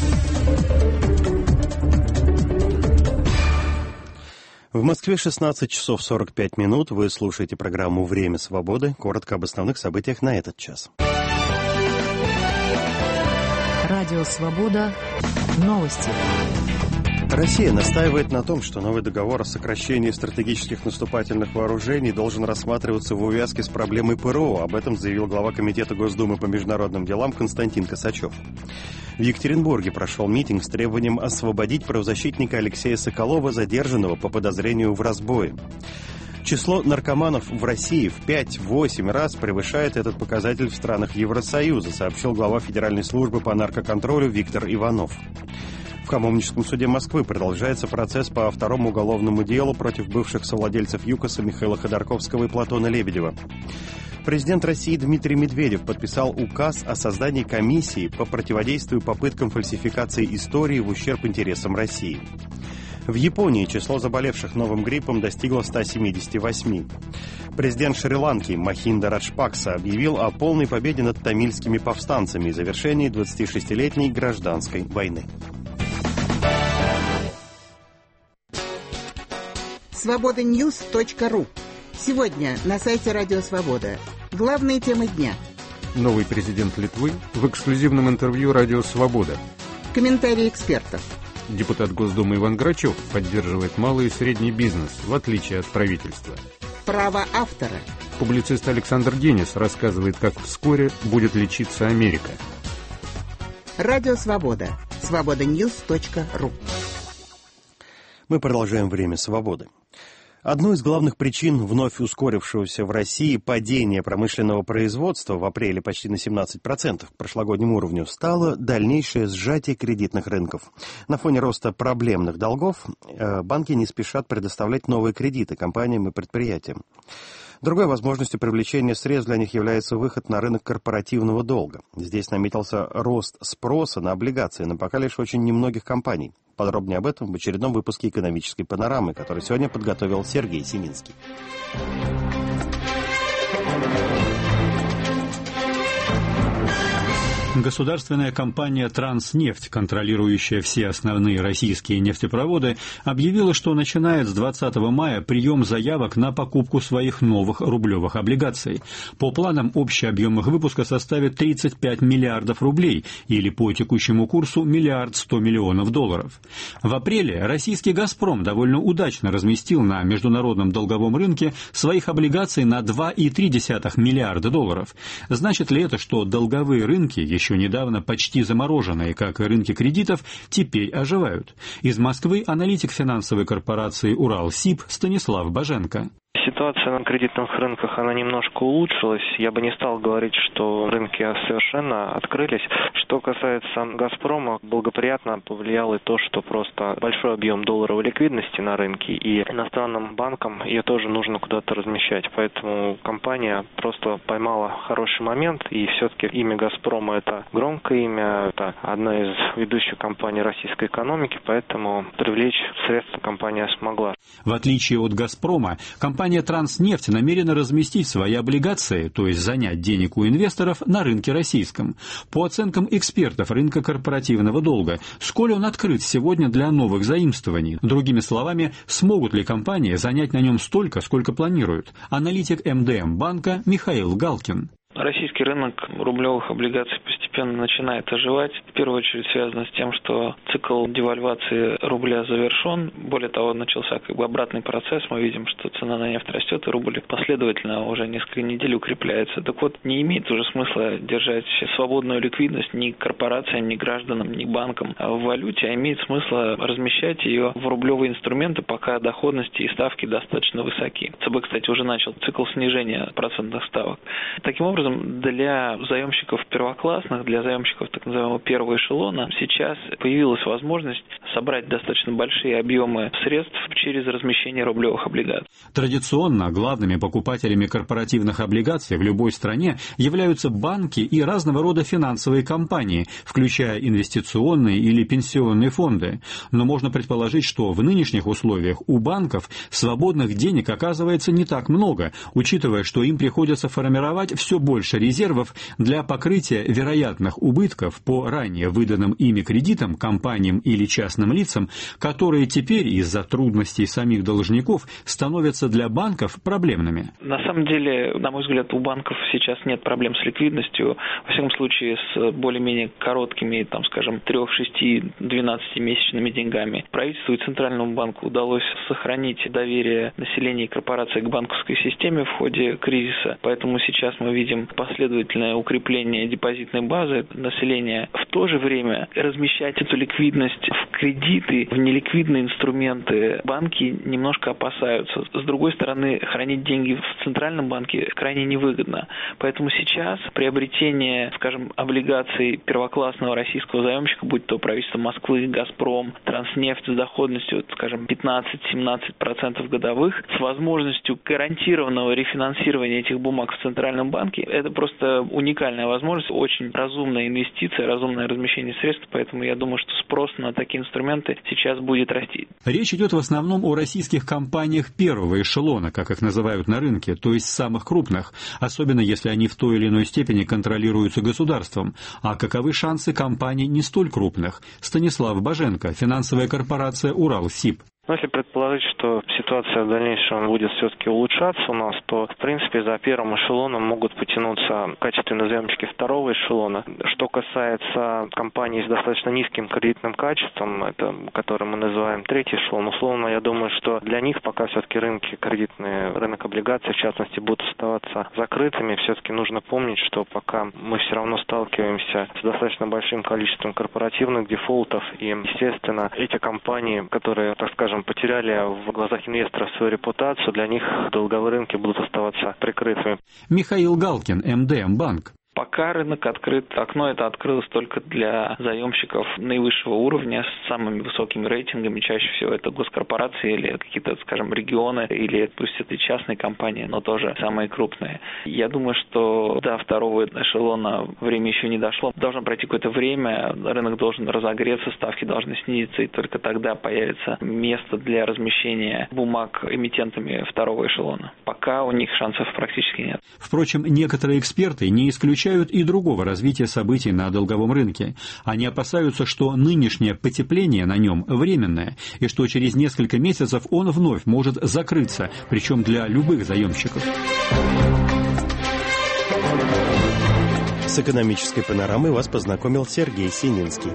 В Москве 16 часов 45 минут. Вы слушаете программу «Время свободы». Коротко об основных событиях на этот час. Радио «Свобода». Новости. Россия настаивает на том, что новый договор о сокращении стратегических наступательных вооружений должен рассматриваться в увязке с проблемой ПРО. Об этом заявил глава Комитета Госдумы по международным делам Константин Косачев. В Екатеринбурге прошел митинг с требованием освободить правозащитника Алексея Соколова, задержанного по подозрению в разбое. Число наркоманов в России в 5-8 раз превышает этот показатель в странах Евросоюза, сообщил глава Федеральной службы по наркоконтролю Виктор Иванов. В Коммунистическом суде Москвы продолжается процесс по второму уголовному делу против бывших совладельцев ЮКОСа Михаила Ходорковского и Платона Лебедева. Президент России Дмитрий Медведев подписал указ о создании комиссии по противодействию попыткам фальсификации истории в ущерб интересам России. В Японии число заболевших новым гриппом достигло 178. Президент Шри-Ланки Махинда Раджпакса объявил о полной победе над тамильскими повстанцами и завершении 26-летней гражданской войны. Свобода-Ньюс.ру. Сегодня на сайте Радио Свобода. Главные темы дня. Новый президент Литвы в эксклюзивном интервью Радио Свобода. Комментарии экспертов. Депутат Госдумы Иван Грачев поддерживает малый и средний бизнес, в отличие от правительства. Право автора. Публицист Александр Денис рассказывает, как вскоре будет лечиться Америка. Радио Свобода. Свобода-Ньюс.ру. Мы продолжаем «Время свободы». Одной из главных причин вновь ускорившегося в России падения промышленного производства в апреле почти на 17% к прошлогоднему уровню стало дальнейшее сжатие кредитных рынков. На фоне роста проблемных долгов банки не спешат предоставлять новые кредиты компаниям и предприятиям. Другой возможностью привлечения средств для них является выход на рынок корпоративного долга. Здесь наметился рост спроса на облигации, но пока лишь очень немногих компаний. Подробнее об этом в очередном выпуске «Экономической панорамы», который сегодня подготовил Сергей Семинский. Государственная компания «Транснефть», контролирующая все основные российские нефтепроводы, объявила, что начинает с 20 мая прием заявок на покупку своих новых рублевых облигаций. По планам, общий объем их выпуска составит 35 миллиардов рублей, или по текущему курсу $1 100 миллионов. В апреле российский «Газпром» довольно удачно разместил на международном долговом рынке своих облигаций на $2,3 миллиарда. Значит ли это, что долговые рынки, еще недавно почти замороженные, как и рынки кредитов, теперь оживают? Из Москвы аналитик финансовой корпорации «Уралсиб» Станислав Боженко. Ситуация на кредитных рынках, она немножко улучшилась. Я бы не стал говорить, что рынки совершенно открылись. Что касается «Газпрома», благоприятно повлияло и то, что просто большой объем долларовой ликвидности на рынке, и иностранным банкам ее тоже нужно куда-то размещать. Поэтому компания просто поймала хороший момент, и все-таки имя «Газпрома» — это громкое имя, это одна из ведущих компаний российской экономики, поэтому привлечь средства компания смогла. В отличие от «Газпрома», компания «Транснефть» намерена разместить свои облигации, то есть занять денег у инвесторов на рынке российском. По оценкам экспертов рынка корпоративного долга, сколь он открыт сегодня для новых заимствований? Другими словами, смогут ли компании занять на нем столько, сколько планируют? Аналитик МДМ банка Михаил Галкин. Российский рынок рублевых облигаций постепенно начинает оживать. В первую очередь связано с тем, что цикл девальвации рубля завершен. Более того, начался обратный процесс. Мы видим, что цена на нефть растет, и рубль последовательно уже несколько недель укрепляется. Так вот, не имеет уже смысла держать свободную ликвидность ни корпорациям, ни гражданам, ни банкам в валюте, а имеет смысл размещать ее в рублевые инструменты, пока доходности и ставки достаточно высоки. ЦБ, кстати, уже начал цикл снижения процентных ставок. Таким образом, для заемщиков первоклассных, для заемщиков так называемого первого эшелона, сейчас появилась возможность собрать достаточно большие объемы средств через размещение рублевых облигаций. Традиционно главными покупателями корпоративных облигаций в любой стране являются банки и разного рода финансовые компании, включая инвестиционные или пенсионные фонды. Но можно предположить, что в нынешних условиях у банков свободных денег оказывается не так много, учитывая, что им приходится формировать все больше резервов для покрытия вероятных убытков по ранее выданным ими кредитам компаниям или частным лицам, которые теперь из-за трудностей самих должников становятся для банков проблемными. На самом деле, на мой взгляд, у банков сейчас нет проблем с ликвидностью, во всяком случае с более-менее короткими, там, скажем, 3, 6, 12-месячными деньгами. Правительству и Центральному банку удалось сохранить доверие населения и корпораций к банковской системе в ходе кризиса, поэтому сейчас мы видим последовательное укрепление депозитной базы базы населения. В то же время размещать эту ликвидность в кредиты, в неликвидные инструменты банки немножко опасаются. С другой стороны, хранить деньги в центральном банке крайне невыгодно. Поэтому сейчас приобретение, скажем, облигаций первоклассного российского заемщика, будь то правительство Москвы, Газпром, Транснефть с доходностью, скажем, 15-17% годовых, с возможностью гарантированного рефинансирования этих бумаг в центральном банке, это просто уникальная возможность, очень разумная инвестиция, разумное размещение средств, поэтому я думаю, что спрос на такие инструменты сейчас будет расти. Речь идет в основном о российских компаниях первого эшелона, как их называют на рынке, то есть самых крупных, особенно если они в той или иной степени контролируются государством. А каковы шансы компаний не столь крупных? Станислав Боженко, финансовая корпорация «Уралсиб». Но если предположить, что ситуация в дальнейшем будет все-таки улучшаться у нас, то, в принципе, за первым эшелоном могут потянуться качественные заемщики второго эшелона. Что касается компаний с достаточно низким кредитным качеством, это, который мы называем третий эшелон, условно, я думаю, что для них пока все-таки рынки кредитные, рынок облигаций, в частности, будут оставаться закрытыми. Все-таки нужно помнить, что пока мы все равно сталкиваемся с достаточно большим количеством корпоративных дефолтов, и, естественно, эти компании, которые, так скажем, потеряли в глазах инвесторов свою репутацию, для них долговые рынки будут оставаться прикрытыми. Михаил Галкин, МДМ банк. Пока рынок открыт, окно это открылось только для заемщиков наивысшего уровня с самыми высокими рейтингами. Чаще всего это госкорпорации или какие-то, скажем, регионы, или пусть это частные компании, но тоже самые крупные. Я думаю, что до второго эшелона время еще не дошло. Должно пройти какое-то время, рынок должен разогреться, ставки должны снизиться, и только тогда появится место для размещения бумаг эмитентами второго эшелона. Пока у них шансов практически нет. Впрочем, некоторые эксперты не исключают и другого развития событий на долговом рынке. Они опасаются, что нынешнее потепление на нем временное, и что через несколько месяцев он вновь может закрыться, причем для любых заемщиков. С экономической панорамой вас познакомил Сергей Сининский.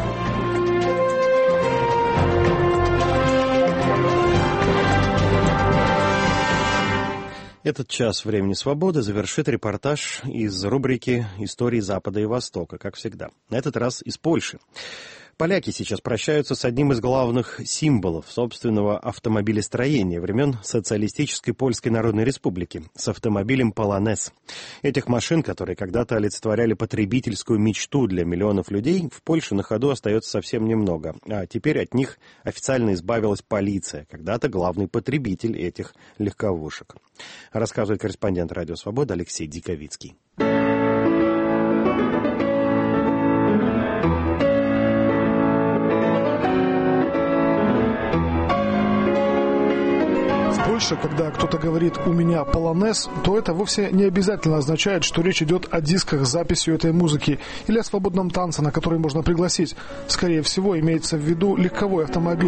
Этот час времени свободы завершит репортаж из рубрики «Истории Запада и Востока», как всегда. На этот раз из Польши. Поляки сейчас прощаются с одним из главных символов собственного автомобилестроения времен Социалистической Польской Народной Республики, с автомобилем «Полонез». Этих машин, которые когда-то олицетворяли потребительскую мечту для миллионов людей, в Польше на ходу остается совсем немного. А теперь от них официально избавилась полиция, когда-то главный потребитель этих легковушек. Рассказывает корреспондент «Радио Свобода» Алексей Диковицкий. Польше, когда кто-то говорит «у меня полонез», то это вовсе не обязательно означает, что речь идет о дисках с записью этой музыки или о свободном танце, на который можно пригласить. Скорее всего, имеется в виду легковой автомобиль.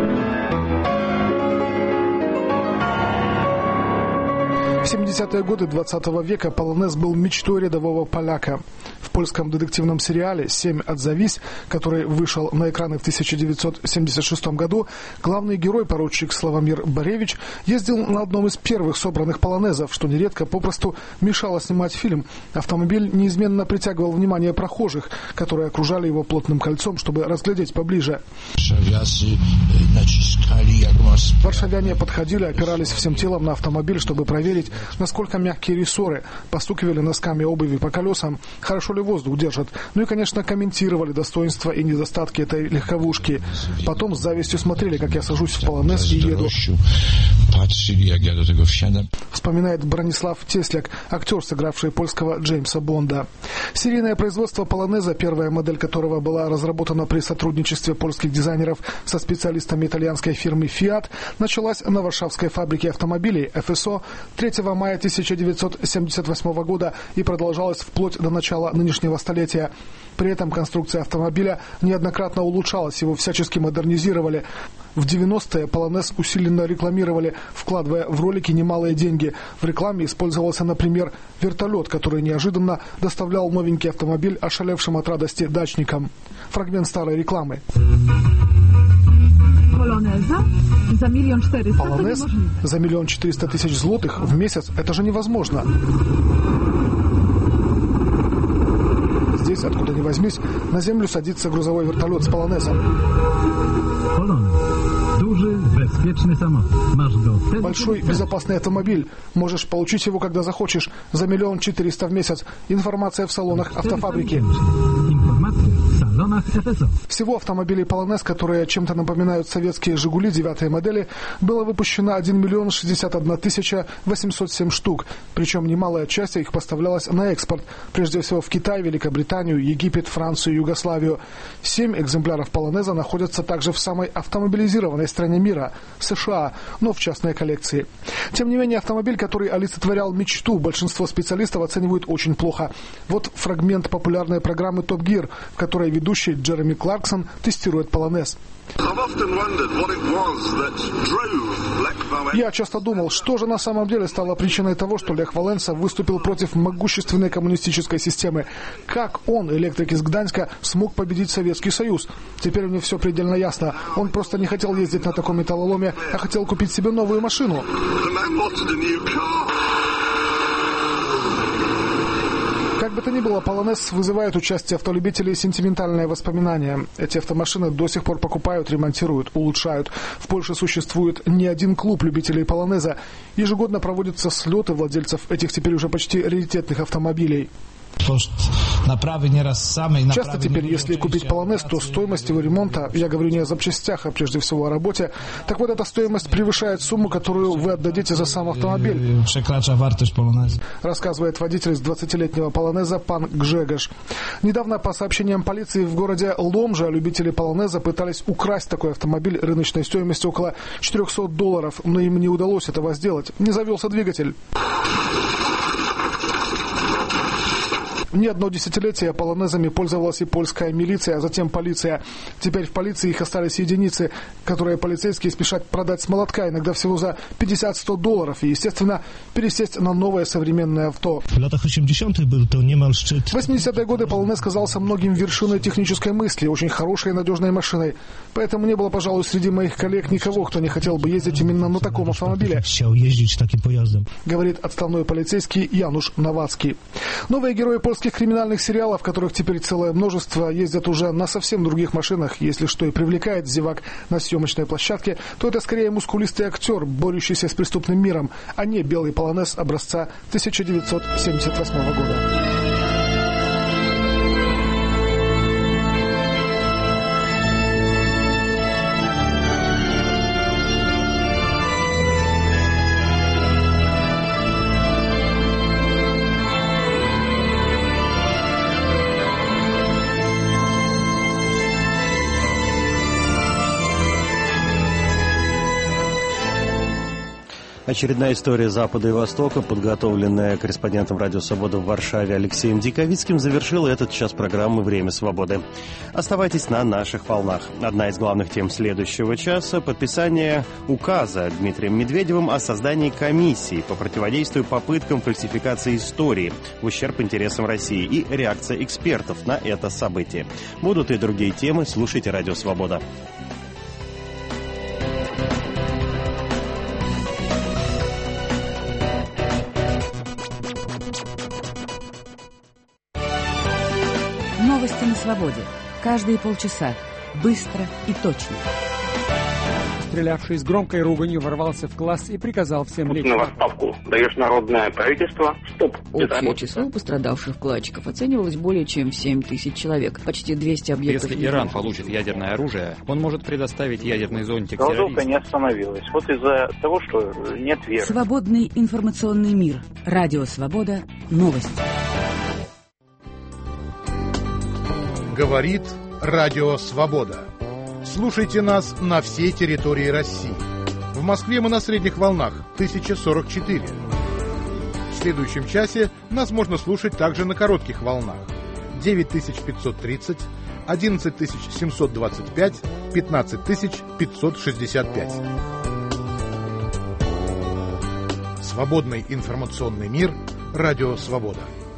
В 70-е годы 20 века полонез был мечтой рядового поляка. В польском детективном сериале «7 отзовись», который вышел на экраны в 1976 году, главный герой, поручик Славомир Боревич, ездил на одном из первых собранных полонезов, что нередко попросту мешало снимать фильм. Автомобиль неизменно притягивал внимание прохожих, которые окружали его плотным кольцом, чтобы разглядеть поближе. Варшавяне подходили, опирались всем телом на автомобиль, чтобы проверить, насколько мягкие рессоры, постукивали носками обуви по колесам, хорошо ли воздух держат. Ну и, конечно, комментировали достоинства и недостатки этой легковушки. Потом с завистью смотрели, как я сажусь в полонез и еду. Вспоминает Бронислав Тесляк, актер, сыгравший польского Джеймса Бонда. Серийное производство полонеза, первая модель которого была разработана при сотрудничестве польских дизайнеров со специалистами итальянской фирмы Fiat, началась на Варшавской фабрике автомобилей ФСО 3 мая 1978 года и продолжалась вплоть до начала нынешнего столетия. При этом конструкция автомобиля неоднократно улучшалась, его всячески модернизировали. В 90-е полонез усиленно рекламировали, вкладывая в ролики немалые деньги. В рекламе использовался, например, вертолет, который неожиданно доставлял новенький автомобиль ошалевшим от радости дачникам. Фрагмент старой рекламы. Полонез за 1 400 000 злотых в месяц – это же невозможно. Здесь здесь, откуда ни возьмись, на землю садится грузовой вертолет с полонезом. Большой безопасный автомобиль. Можешь получить его, когда захочешь, за 1 400 000 в месяц. Информация в салонах автофабрики. Всего автомобилей «Полонез», которые чем-то напоминают советские «Жигули» 9-й модели, было выпущено 1 061 807 штук. Причем немалая часть их поставлялась на экспорт, прежде всего в Китай, Великобританию, Египет, Францию, Югославию. 7 экземпляров «Полонеза» находятся также в самой автомобилизированной стране мира – США, но в частной коллекции. Тем не менее, автомобиль, который олицетворял мечту, большинство специалистов оценивают очень плохо. Вот фрагмент популярной программы «Топ Гир», в которой ведущий Джереми Кларксон тестирует «Полонез». Я часто думал, что же на самом деле стало причиной того, что Лех Валенса выступил против могущественной коммунистической системы. Как он, электрик из Гданьска, смог победить Советский Союз? Теперь мне все предельно ясно. Он просто не хотел ездить на таком металлоломе, а хотел купить себе новую машину. Как бы то ни было, «Полонез» вызывает у части автолюбителей сентиментальные воспоминания. Эти автомашины до сих пор покупают, ремонтируют, улучшают. В Польше существует не один клуб любителей «Полонеза». Ежегодно проводятся слеты владельцев этих теперь уже почти раритетных автомобилей. Часто теперь, если купить «Полонез», то стоимость его ремонта, я говорю не о запчастях, а прежде всего о работе, так вот эта стоимость превышает сумму, которую вы отдадите за сам автомобиль, рассказывает водитель из 20-летнего «Полонеза» пан Гжегош. Недавно, по сообщениям полиции, в городе Ломжа любители «Полонеза» пытались украсть такой автомобиль рыночной стоимостью около $400, но им не удалось этого сделать. Не завелся двигатель. Не одно десятилетие «Полонезами» пользовалась и польская милиция, а затем полиция. Теперь в полиции их остались единицы, которые полицейские спешат продать с молотка, иногда всего за $50-100, и, естественно, пересесть на новое современное авто. В 80-е годы «Полонез» казался многим вершиной технической мысли, очень хорошей и надежной машиной. Поэтому не было, пожалуй, среди моих коллег никого, кто не хотел бы ездить именно на таком автомобиле, говорит отставной полицейский Януш Новацкий. Новые герои польских криминальных сериалов, которых теперь целое множество, ездят уже на совсем других машинах. Если что и привлекает зевак на съемочной площадке, то это скорее мускулистый актер, борющийся с преступным миром, а не белый «Полонез» образца 1978 года. Очередная история Запада и Востока, подготовленная корреспондентом «Радио Свобода» в Варшаве Алексеем Диковицким, завершила этот час программы «Время свободы». Оставайтесь на наших волнах. Одна из главных тем следующего часа – подписание указа Дмитрием Медведевым о создании комиссии по противодействию попыткам фальсификации истории в ущерб интересам России и реакция экспертов на это событие. Будут и другие темы. Слушайте «Радио Свобода». Новости на свободе. Каждые полчаса. Быстро и точно. Стрелявший с громкой руганью ворвался в класс и приказал всем лечь. На отставку даешь народное правительство. Стоп. Общее число пострадавших вкладчиков оценивалось более чем в 7 тысяч человек. Почти 200 объектов. Если Иран получит ядерное оружие, он может предоставить ядерный зонтик террористам. Голодовка не остановилась. Вот из-за того, что нет веры. Свободный информационный мир. Радио Свобода. Новости. Говорит Радио Свобода. Слушайте нас на всей территории России. В Москве мы на средних волнах 1044. В следующем часе нас можно слушать также на коротких волнах 9530, 11725, 15565. Свободный информационный мир. Радио Свобода.